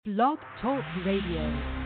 Blog Talk Radio.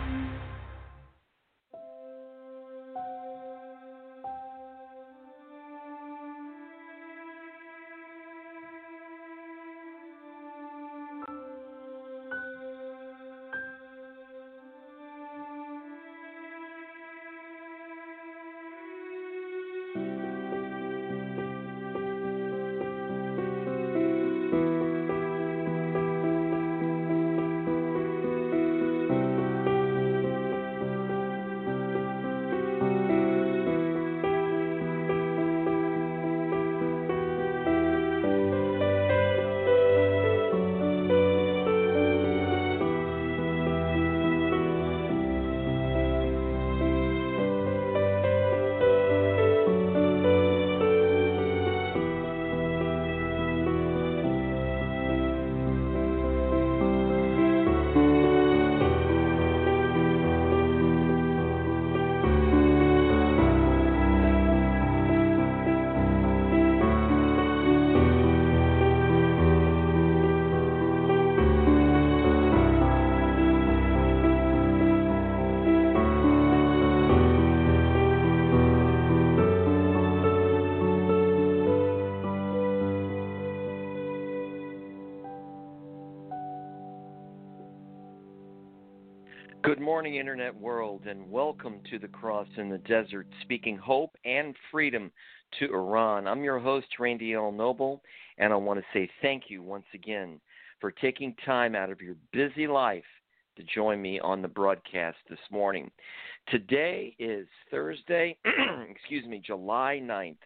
Good morning, Internet world, and welcome to the Cross in the Desert, speaking hope and freedom to Iran. I'm your host, Randy L. Noble, and I want to say thank you once again for taking time out of your busy life to join me on the broadcast this morning. Today is Thursday, July 9th,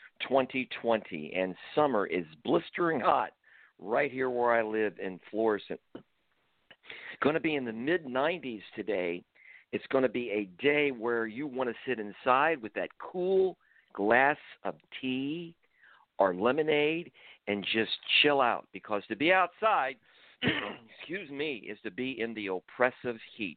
2020, and summer is blistering hot right here where I live in Florissant. Going to be in the mid-90s today. It's going to be a day where you want to sit inside with that cool glass of tea or lemonade and just chill out, because to be outside, is to be in the oppressive heat.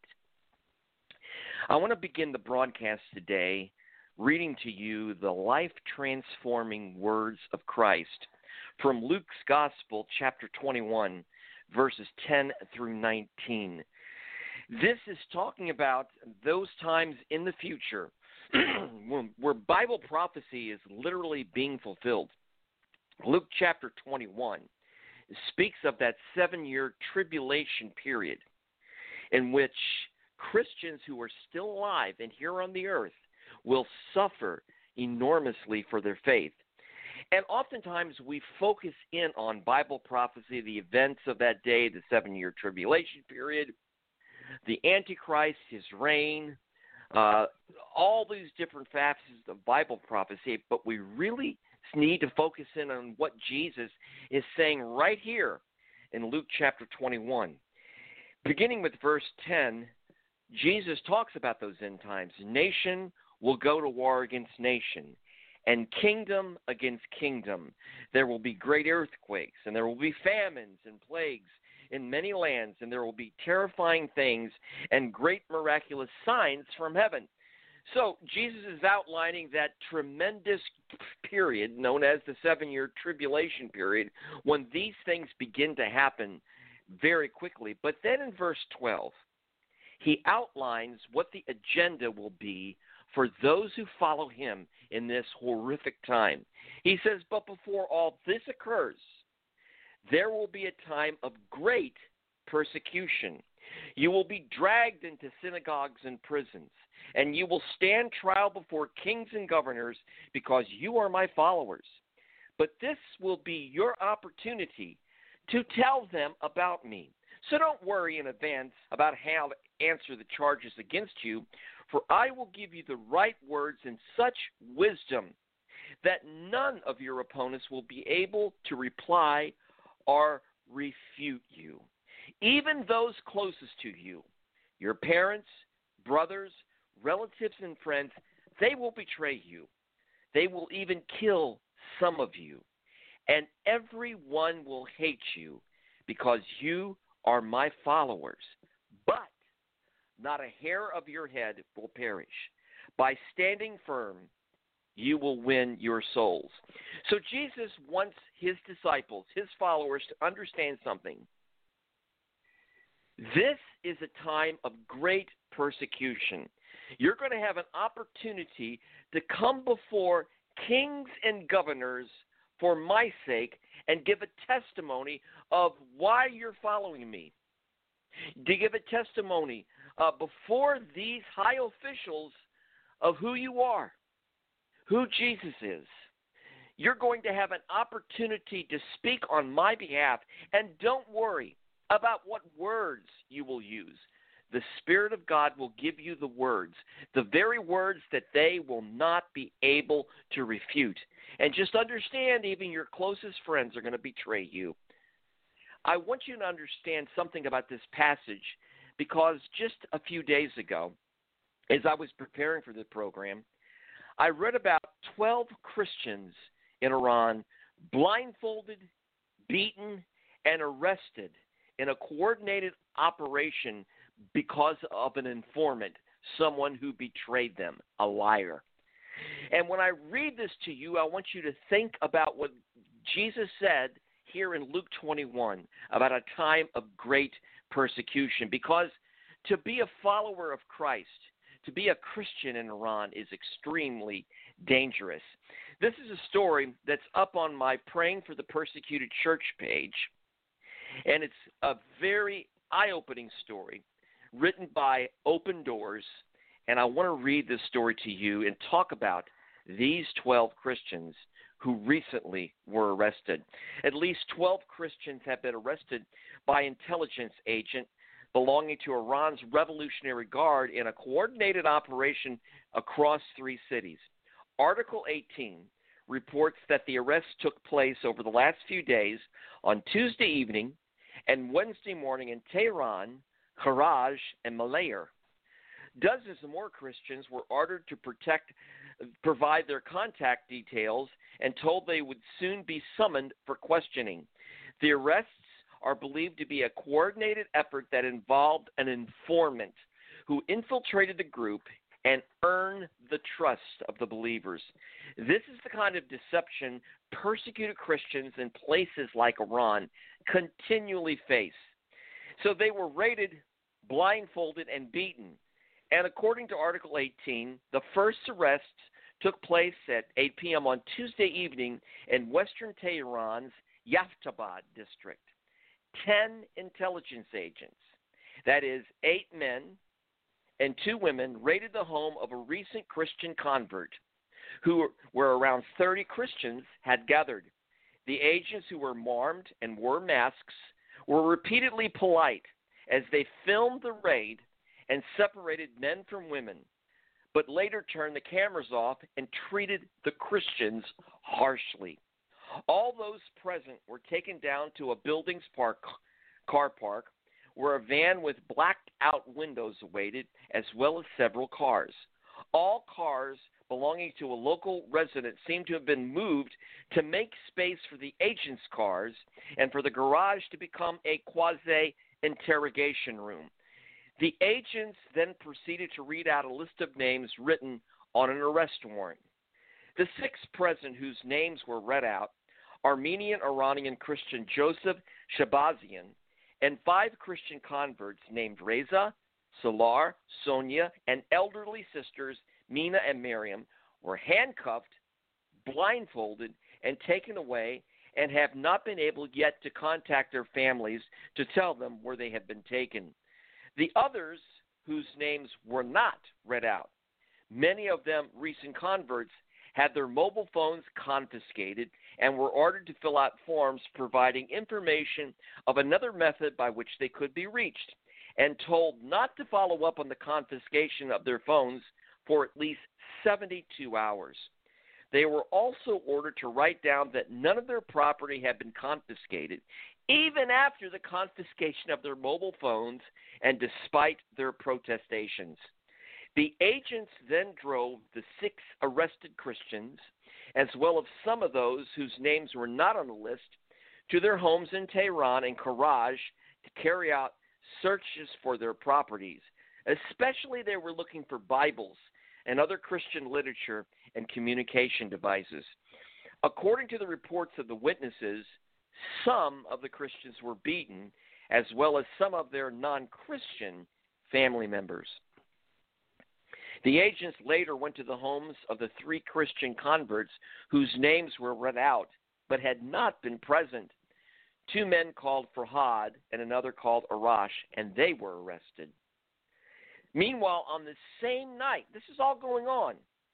I want to begin the broadcast today reading to you the life-transforming words of Christ from Luke's Gospel, chapter 21, verses 10 through 19. This is talking about those times in the future where Bible prophecy is literally being fulfilled. Luke chapter 21 speaks of that 7-year tribulation period in which Christians who are still alive and here on the earth will suffer enormously for their faith. And oftentimes we focus in on Bible prophecy, the events of that day, the 7-year tribulation period, the Antichrist, his reign, all these different facets of Bible prophecy, but we really need to focus in on what Jesus is saying right here in Luke chapter 21. Beginning with verse 10, Jesus talks about those end times. Nation will go to war against nation, and kingdom against kingdom. There will be great earthquakes, and there will be famines and plagues in many lands, and there will be terrifying things and great miraculous signs from heaven. So Jesus is outlining that tremendous period known as the 7-year tribulation period when these things begin to happen very quickly. But then in verse 12, he outlines what the agenda will be for those who follow him in this horrific time. He says, but before all this occurs, there will be a time of great persecution. You will be dragged into synagogues and prisons, and you will stand trial before kings and governors because you are my followers. But this will be your opportunity to tell them about me. So don't worry in advance about how to answer the charges against you, for I will give you the right words and such wisdom that none of your opponents will be able to reply or refute you. Even those closest to you, your parents, brothers, relatives, and friends, they will betray you. They will even kill some of you. And everyone will hate you because you are my followers. But not a hair of your head will perish. By standing firm, you will win your souls. So Jesus wants his disciples, his followers, to understand something. This is a time of great persecution. You're going to have an opportunity to come before kings and governors for my sake and give a testimony of why you're following me. To give a testimony before these high officials of who you are, who Jesus is. You're going to have an opportunity to speak on my behalf, and don't worry about what words you will use. The Spirit of God will give you the words, the very words that they will not be able to refute. And just understand, even your closest friends are going to betray you. I want you to understand something about this passage, because just a few days ago, as I was preparing for the program, I read about 12 Christians in Iran blindfolded, beaten, and arrested in a coordinated operation because of an informant, someone who betrayed them, a liar. And when I read this to you, I want you to think about what Jesus said here in Luke 21 about a time of great persecution, because to be a follower of Christ, to be a Christian in Iran is extremely dangerous. This is a story that's up on my Praying for the Persecuted Church page, and it's a very eye-opening story written by Open Doors, and I want to read this story to you and talk about these 12 Christians who recently were arrested. At least 12 Christians have been arrested by intelligence agent belonging to Iran's Revolutionary Guard in a coordinated operation across 3 cities. Article 18 reports that the arrests took place over the last few days on Tuesday evening and Wednesday morning in Tehran, Karaj, and Malayar. Dozens of more Christians were ordered to provide their contact details and told they would soon be summoned for questioning. The arrests are believed to be a coordinated effort that involved an informant who infiltrated the group and earned the trust of the believers. This is the kind of deception persecuted Christians in places like Iran continually face. So they were raided, blindfolded, and beaten. And according to Article 18, the first arrests took place at 8 p.m. on Tuesday evening in western Tehran's Yaftabad district. 10 intelligence agents, that is 8 men and 2 women, raided the home of a recent Christian convert where around 30 Christians had gathered. The agents, who were armed and wore masks, were repeatedly polite as they filmed the raid and separated men from women, but later turned the cameras off and treated the Christians harshly. All those present were taken down to a building's car park, where a van with blacked-out windows awaited, as well as several cars. All cars belonging to a local resident seemed to have been moved to make space for the agents' cars and for the garage to become a quasi-interrogation room. The agents then proceeded to read out a list of names written on an arrest warrant. The 6 present whose names were read out, Armenian, Iranian Christian Joseph Shabazian, and 5 Christian converts named Reza, Solar, Sonia, and elderly sisters Mina and Miriam, were handcuffed, blindfolded, and taken away, and have not been able yet to contact their families to tell them where they have been taken. The others, whose names were not read out, many of them recent converts, had their mobile phones confiscated and were ordered to fill out forms providing information of another method by which they could be reached, and told not to follow up on the confiscation of their phones for at least 72 hours. They were also ordered to write down that none of their property had been confiscated, even after the confiscation of their mobile phones and despite their protestations. The agents then drove the 6 arrested Christians, as well as some of those whose names were not on the list, to their homes in Tehran and Karaj to carry out searches for their properties. Especially they were looking for Bibles and other Christian literature and communication devices. According to the reports of the witnesses, some of the Christians were beaten as well as some of their non-Christian family members. The agents later went to the homes of the 3 Christian converts whose names were read out but had not been present. 2 men called Farhad and another called Arash, and they were arrested. Meanwhile, on the same night, this is all going on,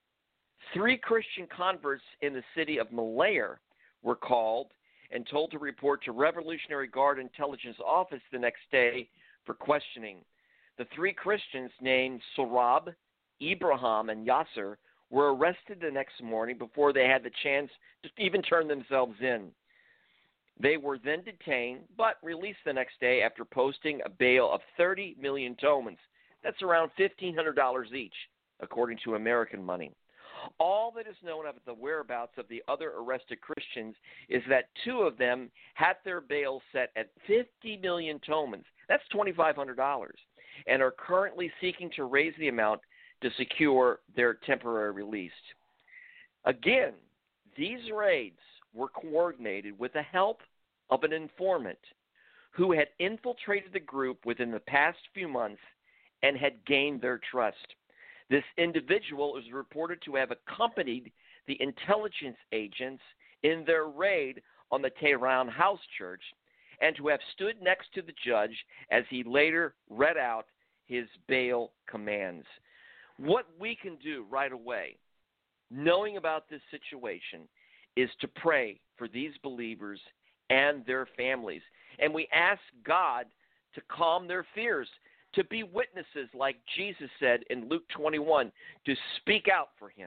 3 Christian converts in the city of Malayer were called and told to report to Revolutionary Guard Intelligence Office the next day for questioning. The 3 Christians named Sorab, Ibrahim, and Yasser were arrested the next morning before they had the chance to even turn themselves in. They were then detained but released the next day after posting a bail of 30 million tomans. That's around $1,500 each, according to American money. All that is known of the whereabouts of the other arrested Christians is that 2 of them had their bail set at 50 million tomans. That's $2,500, and are currently seeking to raise the amount to secure their temporary release. Again, these raids were coordinated with the help of an informant who had infiltrated the group within the past few months and had gained their trust. This individual is reported to have accompanied the intelligence agents in their raid on the Tehran House Church and to have stood next to the judge as he later read out his bail commands. What we can do right away, knowing about this situation, is to pray for these believers and their families. And we ask God to calm their fears, to be witnesses like Jesus said in Luke 21, to speak out for him.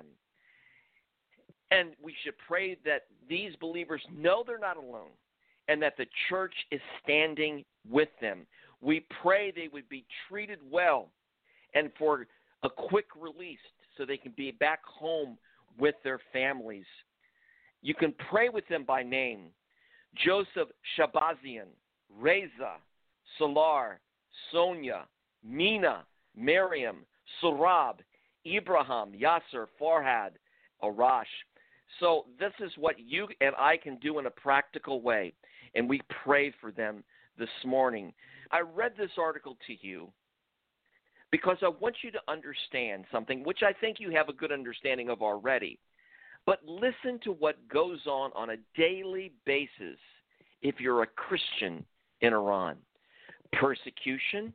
And we should pray that these believers know they're not alone and that the church is standing with them. We pray they would be treated well and for a quick release so they can be back home with their families. You can pray with them by name. Joseph Shabazian, Reza, Salar, Sonia, Mina, Miriam, Surab, Ibrahim, Yasser, Farhad, Arash. So this is what you and I can do in a practical way, and we pray for them this morning. I read this article to you because I want you to understand something, which I think you have a good understanding of already. But listen to what goes on a daily basis if you're a Christian in Iran. Persecution,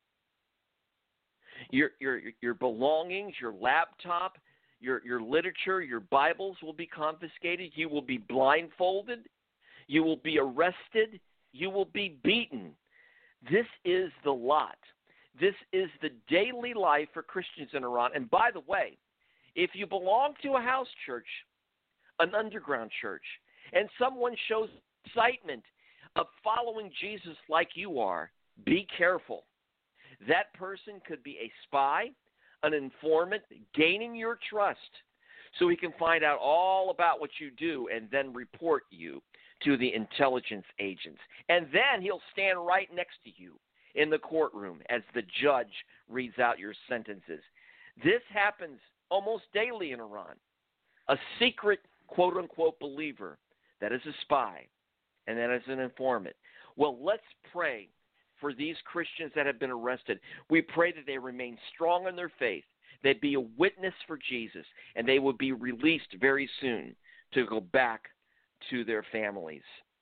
your belongings, your laptop, your literature, your Bibles will be confiscated. You will be blindfolded. You will be arrested. You will be beaten. This is the lot. This is the daily life for Christians in Iran. And by the way, if you belong to a house church, an underground church, and someone shows excitement of following Jesus like you are, be careful. That person could be a spy, an informant, gaining your trust so he can find out all about what you do and then report you to the intelligence agents. And then he'll stand right next to you in the courtroom as the judge reads out your sentences. This happens almost daily in Iran. A secret, quote-unquote, believer that is a spy and that is an informant. Well, let's pray for these Christians that have been arrested. We pray that they remain strong in their faith, they be a witness for Jesus, and they will be released very soon to go back to their families.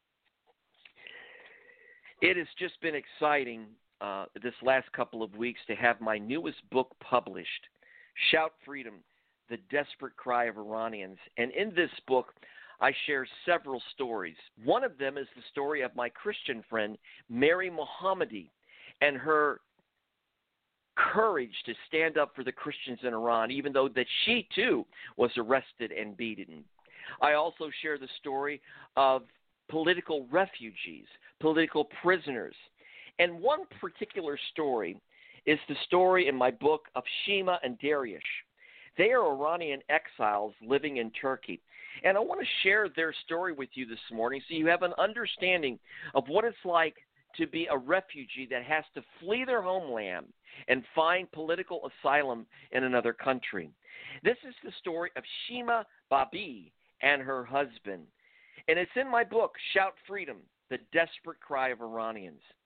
It has just been exciting this last couple of weeks to have my newest book published, Shout Freedom, The Desperate Cry of Iranians. And in this book, I share several stories. One of them is the story of my Christian friend, Mary Mohammadi, and her courage to stand up for the Christians in Iran, even though that she too was arrested and beaten. I also share the story of political refugees, political prisoners. And one particular story is the story in my book of Shima and Dariush. They are Iranian exiles living in Turkey. And I want to share their story with you this morning so you have an understanding of what it's like to be a refugee that has to flee their homeland and find political asylum in another country. This is the story of Shima Babi and her husband. And it's in my book, Shout Freedom, The Desperate Cry of Iranians.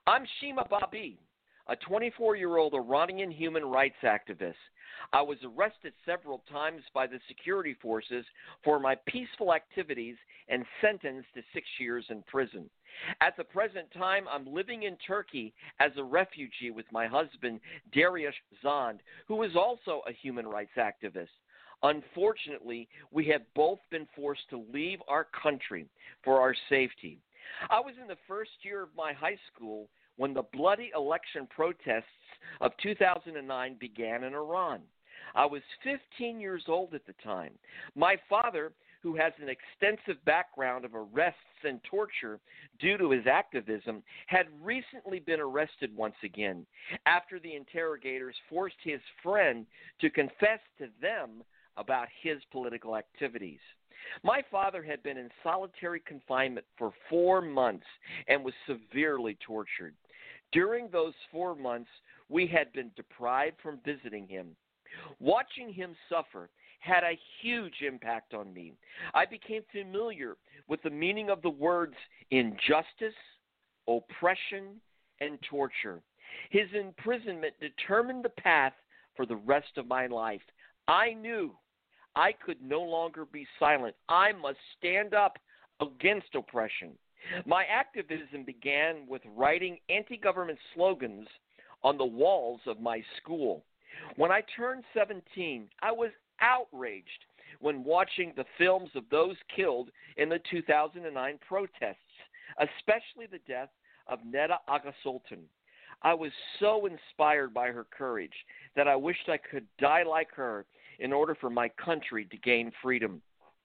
I'm Shima Babi, a 24-year-old Iranian human rights activist. I was arrested several times by the security forces for my peaceful activities and sentenced to 6 years in prison. At the present time, I'm living in Turkey as a refugee with my husband, Dariush Zand, who is also a human rights activist. Unfortunately, we have both been forced to leave our country for our safety. I was in the first year of my high school when the bloody election protests of 2009 began in Iran. I was 15 years old at the time. My father, who has an extensive background of arrests and torture due to his activism, had recently been arrested once again after the interrogators forced his friend to confess to them about his political activities. My father had been in solitary confinement for 4 months and was severely tortured. During those 4 months, we had been deprived from visiting him. Watching him suffer had a huge impact on me. I became familiar with the meaning of the words injustice, oppression, and torture. His imprisonment determined the path for the rest of my life. I knew I could no longer be silent. I must stand up against oppression. My activism began with writing anti-government slogans on the walls of my school. When I turned 17, I was outraged when watching the films of those killed in the 2009 protests, especially the death of Neda Aga Sultan. I was so inspired by her courage that I wished I could die like her in order for my country to gain freedom.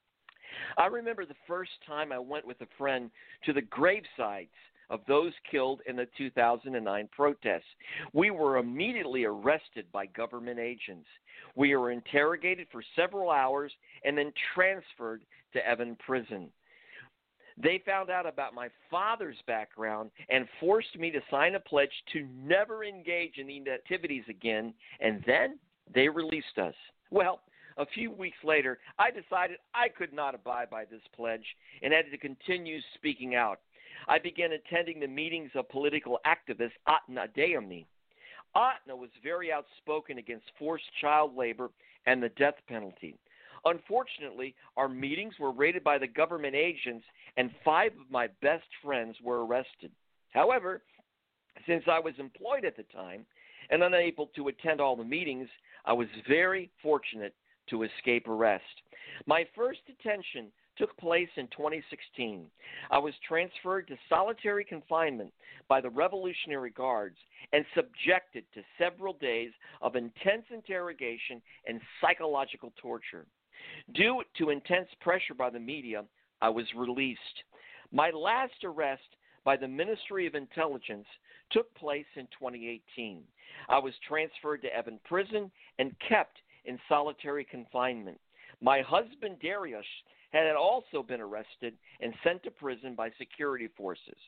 I remember the first time I went with a friend to the gravesites of those killed in the 2009 protests. We were immediately arrested by government agents. We were interrogated for several hours and then transferred to Evin Prison. They found out about my father's background and forced me to sign a pledge to never engage in these activities again, and then they released us. Well, a few weeks later, I decided I could not abide by this pledge and had to continue speaking out. I began attending the meetings of political activist Atna Adeyemi. Atna was very outspoken against forced child labor and the death penalty. Unfortunately, our meetings were raided by the government agents, and 5 of my best friends were arrested. However, since I was employed at the time and unable to attend all the meetings, I was very fortunate to escape arrest. My first detention took place in 2016. I was transferred to solitary confinement by the Revolutionary Guards and subjected to several days of intense interrogation and psychological torture. Due to intense pressure by the media, I was released. My last arrest by the Ministry of Intelligence took place in 2018. I was transferred to Evin Prison and kept in solitary confinement. My husband, Dariush, had also been arrested and sent to prison by security forces.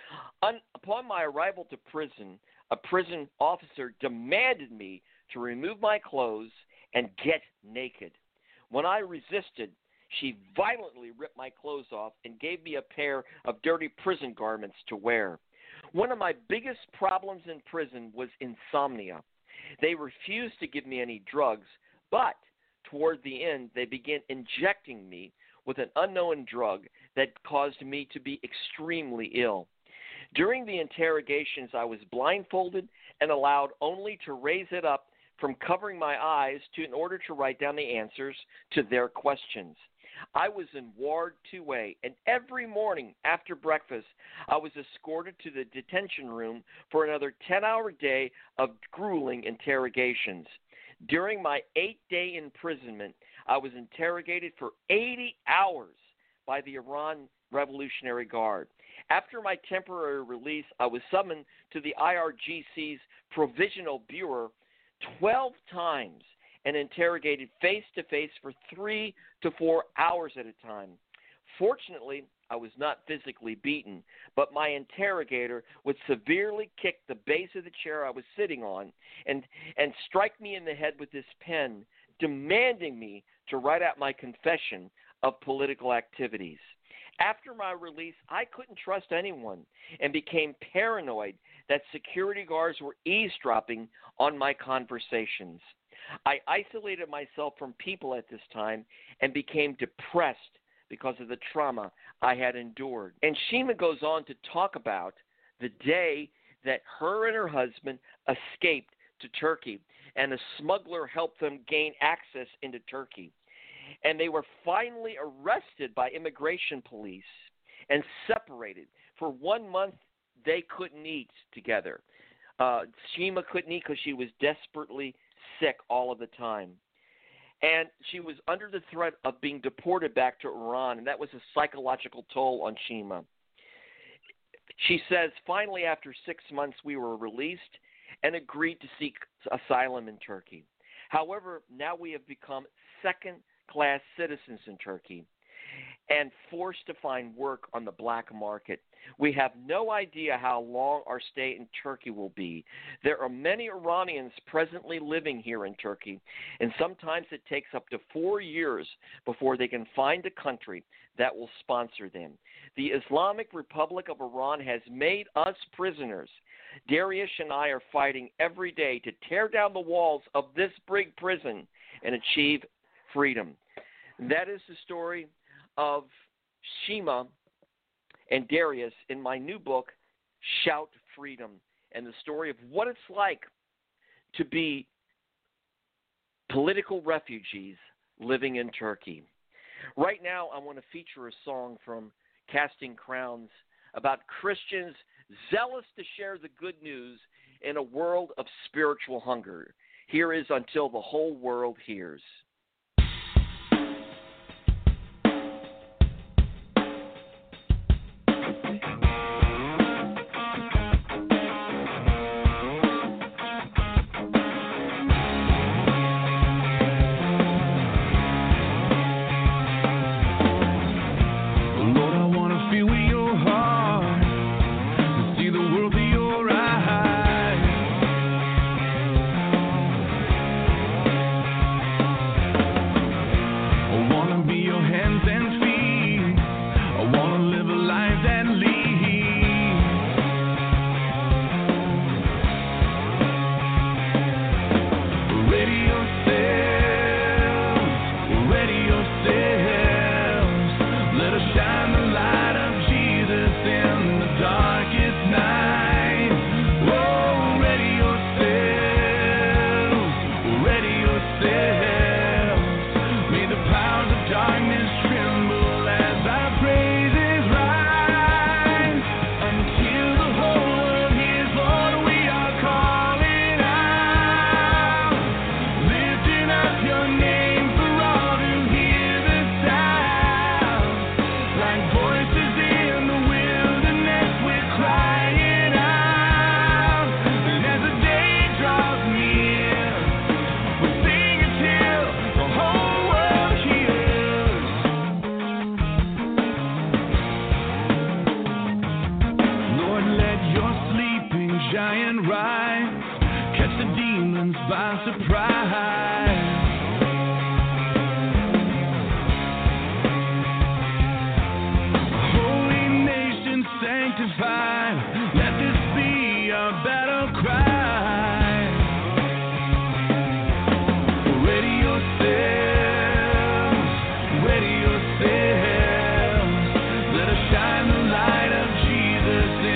Upon my arrival to prison, a prison officer demanded me to remove my clothes and get naked. When I resisted, she violently ripped my clothes off and gave me a pair of dirty prison garments to wear. One of my biggest problems in prison was insomnia. They refused to give me any drugs, but toward the end, they began injecting me with an unknown drug that caused me to be extremely ill. During the interrogations, I was blindfolded and allowed only to raise it up from covering my eyes in order to write down the answers to their questions. I was in Ward 2A, and every morning after breakfast, I was escorted to the detention room for another 10-hour day of grueling interrogations. During my 8-day imprisonment, I was interrogated for 80 hours by the Iran Revolutionary Guard. After my temporary release, I was summoned to the IRGC's Provisional Bureau 12 times and interrogated face-to-face for 3 to 4 hours at a time. Fortunately, I was not physically beaten, but my interrogator would severely kick the base of the chair I was sitting on and strike me in the head with his pen, demanding me to write out my confession of political activities. After my release, I couldn't trust anyone and became paranoid that security guards were eavesdropping on my conversations. I isolated myself from people at this time and became depressed because of the trauma I had endured. And Shima goes on to talk about the day that her and her husband escaped to Turkey, and a smuggler helped them gain access into Turkey. And they were finally arrested by immigration police and separated. For 1 month, they couldn't eat together. Shima couldn't eat because she was desperately sick all of the time. And she was under the threat of being deported back to Iran, and that was a psychological toll on Shima. She says, finally, after 6 months, we were released and agreed to seek asylum in Turkey. However, now we have become second-class citizens in Turkey and forced to find work on the black market. We have no idea how long our stay in Turkey will be. There are many Iranians presently living here in Turkey, and sometimes it takes up to 4 years before they can find a country that will sponsor them. The Islamic Republic of Iran has made us prisoners. Darius and I are fighting every day to tear down the walls of this big prison and achieve freedom. That is the story of Shima and Darius in my new book, Shout Freedom, and the story of what it's like to be political refugees living in Turkey. Right now, I want to feature a song from Casting Crowns about Christians zealous to share the good news in a world of spiritual hunger. Here is Until the Whole World Hears.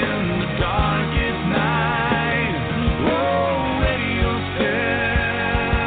Darkest night, oh, ready yourself.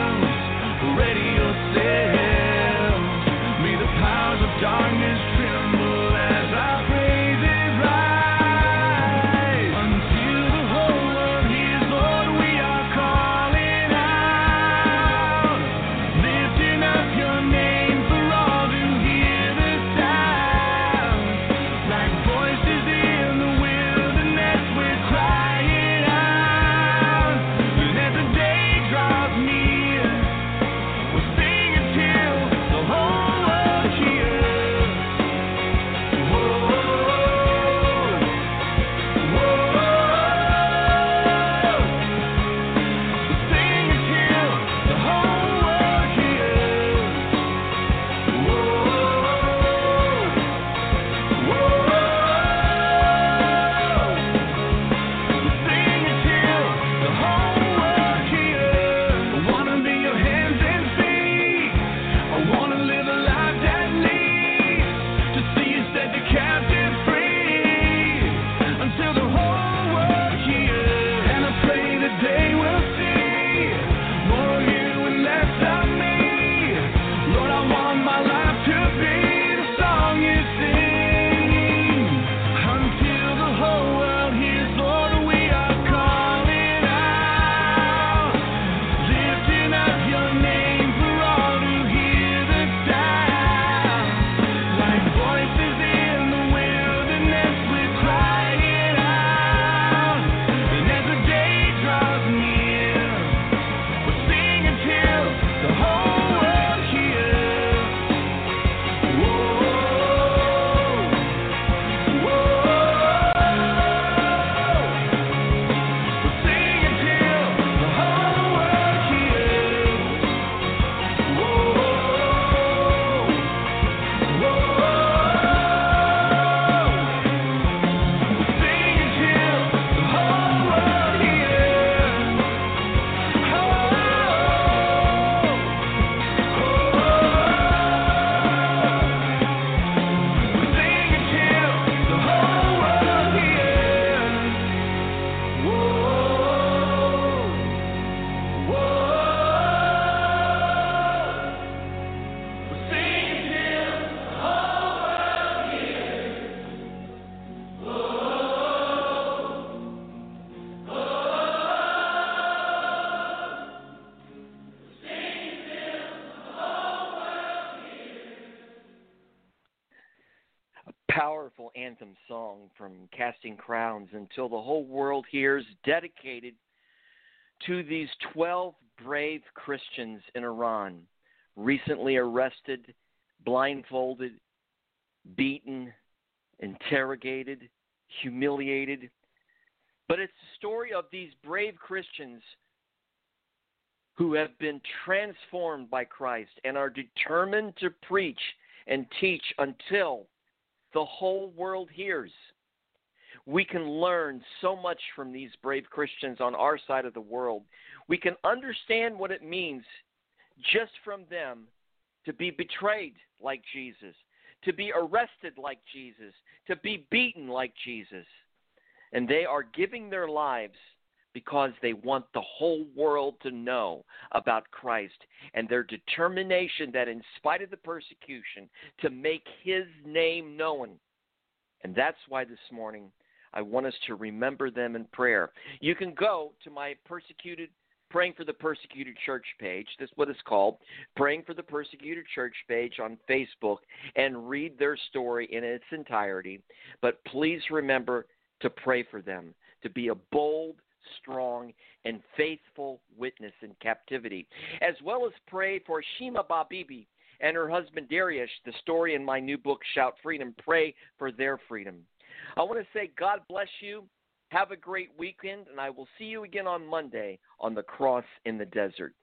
powerful anthem song from Casting Crowns, Until the Whole World Hears, dedicated to these 12 brave Christians in Iran, recently arrested, blindfolded, beaten, interrogated, humiliated. But it's the story of these brave Christians who have been transformed by Christ and are determined to preach and teach until the whole world hears. We can learn so much from these brave Christians on our side of the world. We can understand what it means just from them to be betrayed like Jesus, to be arrested like Jesus, to be beaten like Jesus. And they are giving their lives because they want the whole world to know about Christ and their determination that in spite of the persecution, to make his name known. And that's why this morning I want us to remember them in prayer. You can go to my Praying for the Persecuted Church page. That's what it's called, Praying for the Persecuted Church page on Facebook, and read their story in its entirety. But please remember to pray for them, to be a bold, strong, and faithful witness in captivity, as well as pray for Shima Babibi and her husband Dariush, the story in my new book, Shout Freedom. Pray for their freedom. I want to say God bless you. Have a great weekend, and I will see you again on Monday on the Cross in the Desert.